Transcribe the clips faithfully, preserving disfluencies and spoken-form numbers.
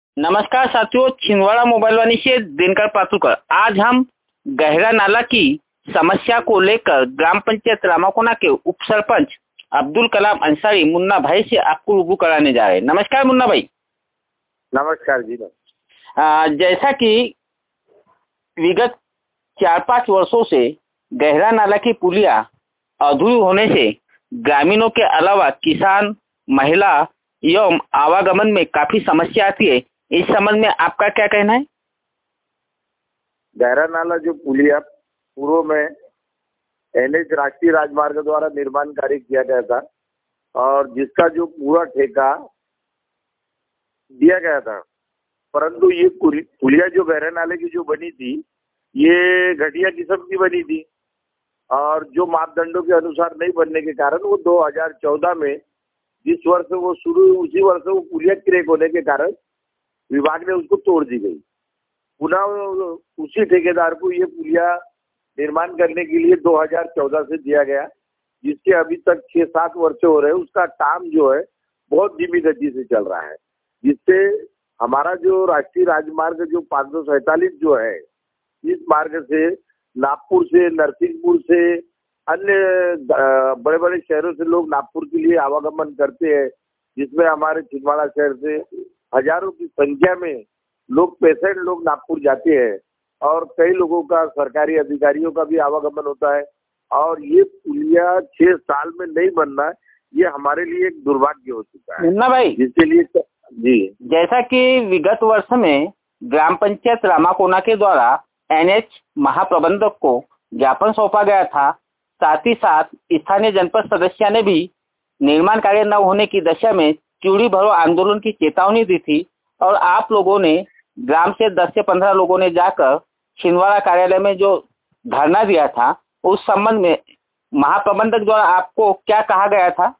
नमस्कार साथियों, छिंदवाड़ा मोबाइल वाणी से दिनकर पातुरकर। आज हम गहरा नाला की समस्या को लेकर ग्राम पंचायत रामाकोना के उप सरपंच अब्दुल कलाम अंसारी मुन्ना भाई से आपको रूबरू कराने जा रहे हैं। नमस्कार मुन्ना भाई। नमस्कार जी। आ, जैसा कि विगत चार पाँच वर्षों से गहरा नाला की पुलिया अधूरी होने से ग्रामीणों के अलावा किसान, महिला एवं आवागमन में काफी समस्या आती है। इस संबंध में आपका क्या कहना है? गहरा नाला जो पुलिया पूर्व में एनएच राष्ट्रीय राजमार्ग द्वारा निर्माण कार्य किया गया था और जिसका जो पूरा ठेका दिया गया था, परंतु ये पुलिया जो गहरा नाले की जो बनी थी ये घटिया किस्म की बनी थी और जो मापदंडों के अनुसार नहीं बनने के कारण वो दो हज़ार चौदह में जिस वर्ष वो शुरू उसी वर्ष वो पुलिया क्रैक होने के कारण विभाग ने उसको तोड़ दी गई। पुनः उसी ठेकेदार को ये पुलिया निर्माण करने के लिए दो हज़ार चौदह से दिया गया, जिसके अभी तक छह सात वर्ष हो रहे हैं। उसका काम जो है बहुत धीमी गति से चल रहा है, जिससे हमारा जो राष्ट्रीय राजमार्ग जो पाँच सौ सैतालीस जो है, इस मार्ग से नागपुर से, नरसिंहपुर से, अन्य बड़े बड़े शहरों से लोग नागपुर के लिए आवागमन करते हैं, जिसमें हमारे छिंदवाड़ा शहर से हजारों की संख्या में लोग पेशेंट लोग नागपुर जाते हैं और कई लोगों का, सरकारी अधिकारियों का भी आवागमन होता है। और ये पुलिया छह साल में नहीं बनना, ये हमारे लिए एक दुर्भाग्य हो चुका है मुन्ना भाई, जिसके लिए जी जैसा कि विगत वर्ष में ग्राम पंचायत रामाकोना के द्वारा एनएच महाप्रबंधक को ज्ञापन सौंपा गया था, साथ ही साथ स्थानीय जनपद सदस्य ने भी निर्माण कार्य न होने की दशा में चूड़ी भरो आंदोलन की चेतावनी दी थी और आप लोगों ने ग्राम से दस से पंद्रह लोगों ने जाकर छिंदवाड़ा कार्यालय में जो धरना दिया था, उस संबंध में महाप्रबंधक द्वारा आपको क्या कहा गया था?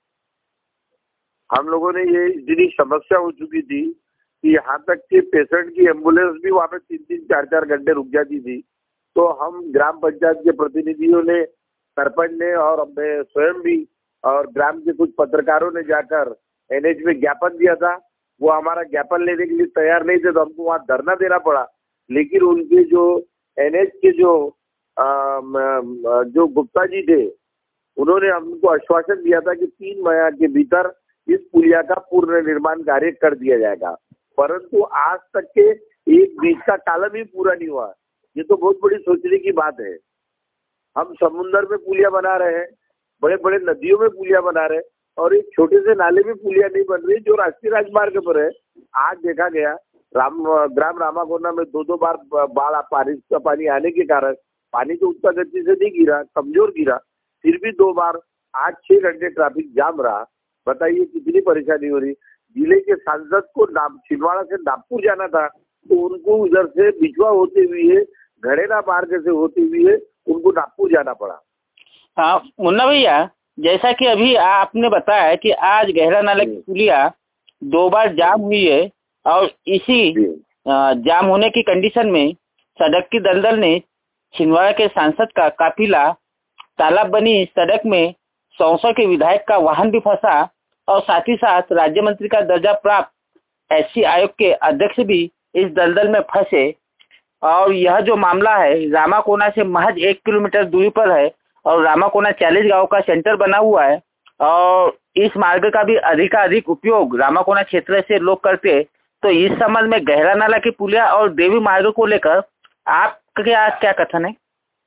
हम लोगों ने ये इतनी समस्या हो चुकी थी कि यहाँ तक कि पेशेंट की एम्बुलेंस भी वहाँ पे तीन तीन चार चार घंटे रुक जाती थी। तो हम ग्राम पंचायत के प्रतिनिधियों ने, सरपंच ने और मैं स्वयं भी और ग्राम के कुछ पत्रकारों ने जाकर एनएच में ज्ञापन दिया था। वो हमारा ज्ञापन लेने के लिए तैयार नहीं थे, तो हमको वहाँ धरना देना पड़ा। लेकिन उनके जो एनएच के जो आ, जो गुप्ता जी थे, उन्होंने हमको आश्वासन दिया था कि तीन महीने के भीतर इस पुलिया का पूर्ण निर्माण कार्य कर दिया जाएगा, परंतु आज तक के एक बीच का कालम ही पूरा नहीं हुआ। ये तो बहुत बड़ी सोचने की बात है। हम समुद्र में पुलिया बना रहे हैं, बड़े बड़े नदियों में पुलिया बना रहे हैं और एक छोटे से नाले में पुलिया नहीं बन रही जो राष्ट्रीय राजमार्ग पर है। आज देखा गया राम ग्राम रामाकोना में दो दो बार बाढ़ बारिश का पानी आने के कारण पानी तो उतना गति से नहीं गिरा, कमजोर गिरा, फिर भी दो बार आज छह घंटे ट्रैफिक जाम रहा। बताइए कितनी परेशानी हो रही। जिले के सांसद को छिंदवाड़ा से नागपुर जाना था, तो उनको उधर से बिचवा होते हुए घड़ेला मार्ग से होते हुए उनको नागपुर जाना पड़ा। हाँ मुन्ना भैया, जैसा कि अभी आपने बताया कि आज गहरा नाला की पुलिया दो बार जाम हुई है और इसी जाम होने की कंडीशन में सड़क की दलदल ने छिंदवाड़ा के सांसद का काफिला तालाब बनी सड़क में सौंसर के विधायक का वाहन भी फंसा और साथ ही साथ राज्य मंत्री का दर्जा प्राप्त एससी आयोग के अध्यक्ष भी इस दलदल में फंसे। और यह जो मामला है रामाकोना से महज एक किलोमीटर दूरी पर है और रामाकोना चालीस गांव का सेंटर बना हुआ है और इस मार्ग का भी अधिकाधिक उपयोग रामाकोना क्षेत्र से लोग करते हैं। तो इस संबंध में गहरा नाला की पुलिया और देवी मार्ग को लेकर आपका क्या क्या कथन है?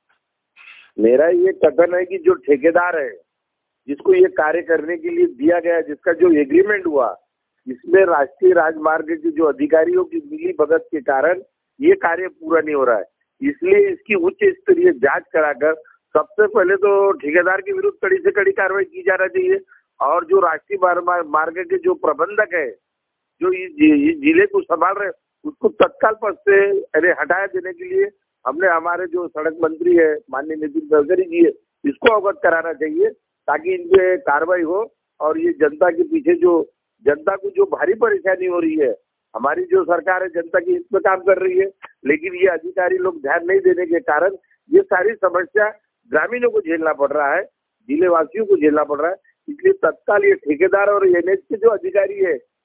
मेरा ये कथन है कि जो ठेकेदार है, जिसको ये कार्य करने के लिए दिया गया, जिसका जो एग्रीमेंट हुआ, इसमें राष्ट्रीय राजमार्ग के जो अधिकारियों की मिली भगत के कारण ये कार्य पूरा नहीं हो रहा है। इसलिए इसकी उच्च स्तरीय जांच कराकर सबसे पहले तो ठेकेदार के विरुद्ध कड़ी से कड़ी कार्रवाई की जाना चाहिए और जो राष्ट्रीय मार्ग के जो प्रबंधक है, जो इस जिले को संभाल रहे, उसको तत्काल पद से अरे हटाया देने के लिए हमने हमारे जो सड़क मंत्री है माननीय नितिन गडकरी जी है, इसको अवगत कराना चाहिए ताकि इन पे कार्रवाई हो और ये जनता के पीछे जो जनता को जो भारी परेशानी हो रही है, हमारी जो सरकार है जनता की हित में काम कर रही है, लेकिन ये अधिकारी लोग ध्यान नहीं देने के कारण ये सारी समस्या ग्रामीणों को झेलना पड़ रहा है, जिले वासियों को झेलना पड़ रहा है। इसलिए तत्काल ये ठेकेदार और एनएच के जो अधिकारी है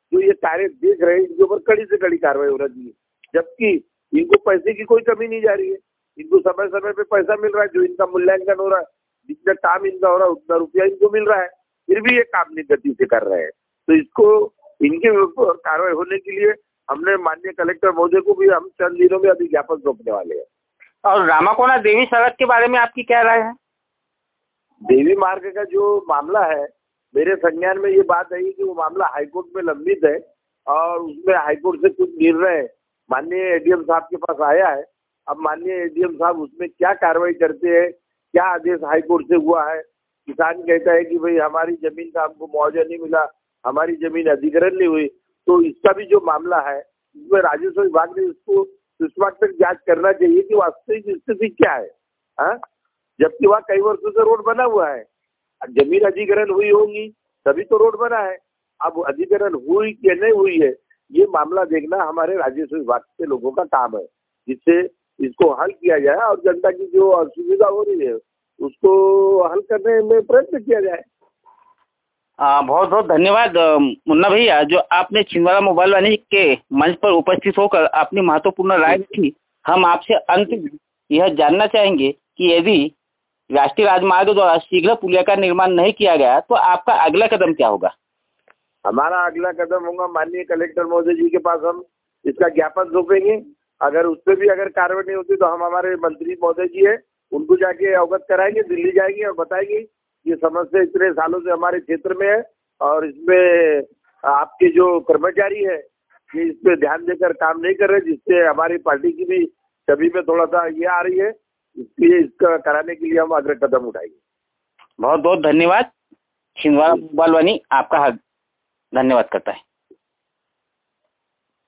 जो ये कार्य देख रहे हैं इनके ऊपर कड़ी से कड़ी कार्रवाई होना चाहिए, जबकि इनको पैसे की कोई कमी नहीं जा रही है। इनको समय समय पे पैसा मिल रहा है, जो इनका मूल्यांकन हो रहा है, जितना काम इनका हो रहा है उतना रुपया इनको मिल रहा है, फिर भी ये काम नहीं गति से कर रहे हैं। तो इसको इनके ऊपर कार्रवाई होने के लिए हमने माननीय कलेक्टर महोदय को भी हम चंद दिनों में अभी ज्ञापन सौंपने वाले हैं। और रामाकोना देवी सड़क के बारे में आपकी क्या राय है? देवी मार्ग का जो मामला है, मेरे संज्ञान में ये बात आई कि वो मामला हाईकोर्ट में लंबित है और उसमें हाईकोर्ट से कुछ निर्णय माननीय एडीएम साहब के पास आया है। अब माननीय एडीएम साहब उसमें क्या कार्रवाई करते हैं, क्या आदेश हाईकोर्ट से हुआ है। किसान कहता है कि भाई हमारी जमीन का हमको मुआवजा नहीं मिला, हमारी जमीन अधिग्रहण नहीं हुई, तो इसका भी जो मामला है इसमें राजस्व विभाग ने इसको सिस्टमैटिक जांच करना चाहिए कि वास्तविक स्थिति क्या है, हाँ? जबकि वहाँ कई वर्षों से रोड बना हुआ है, जमीन अधिग्रहण हुई होगी तभी तो रोड बना है। अब अधिग्रहण हुई कि नहीं हुई है, ये मामला देखना हमारे राजस्व विभाग के लोगों का काम है, जिससे इसको हल किया जाए और जनता की जो असुविधा हो रही है उसको हल करने में प्रयत्न किया जाए। आ, बहुत बहुत धन्यवाद मुन्ना भैया, जो आपने छिंदवाड़ा मोबाइल वाणी के मंच पर उपस्थित होकर अपनी महत्वपूर्ण राय रखी। हम आपसे अंत यह जानना चाहेंगे कि यदि राष्ट्रीय राजमार्ग द्वारा शीघ्र पुलिया का निर्माण नहीं किया गया तो आपका अगला कदम क्या होगा? हमारा अगला कदम होगा माननीय कलेक्टर महोदय जी के पास हम इसका ज्ञापन सौंपेंगे। अगर उस पर भी अगर कार्रवाई नहीं होती तो हम हमारे मंत्री महोदय जी है उनको जाके अवगत कराएंगे, दिल्ली जाएंगे और बताएंगे ये समस्या इतने सालों से हमारे क्षेत्र में है और इसमें आपके जो कर्मचारी है ये इस पे ध्यान देकर काम नहीं कर रहे, जिससे हमारी पार्टी की भी छवि में थोड़ा सा ये आ रही है, इसलिए इसका कराने के लिए हम अग्र कदम उठाएंगे। बहुत बहुत धन्यवाद। छिंदवाड़ा मोबाइल वाणी आपका धन्यवाद करता है।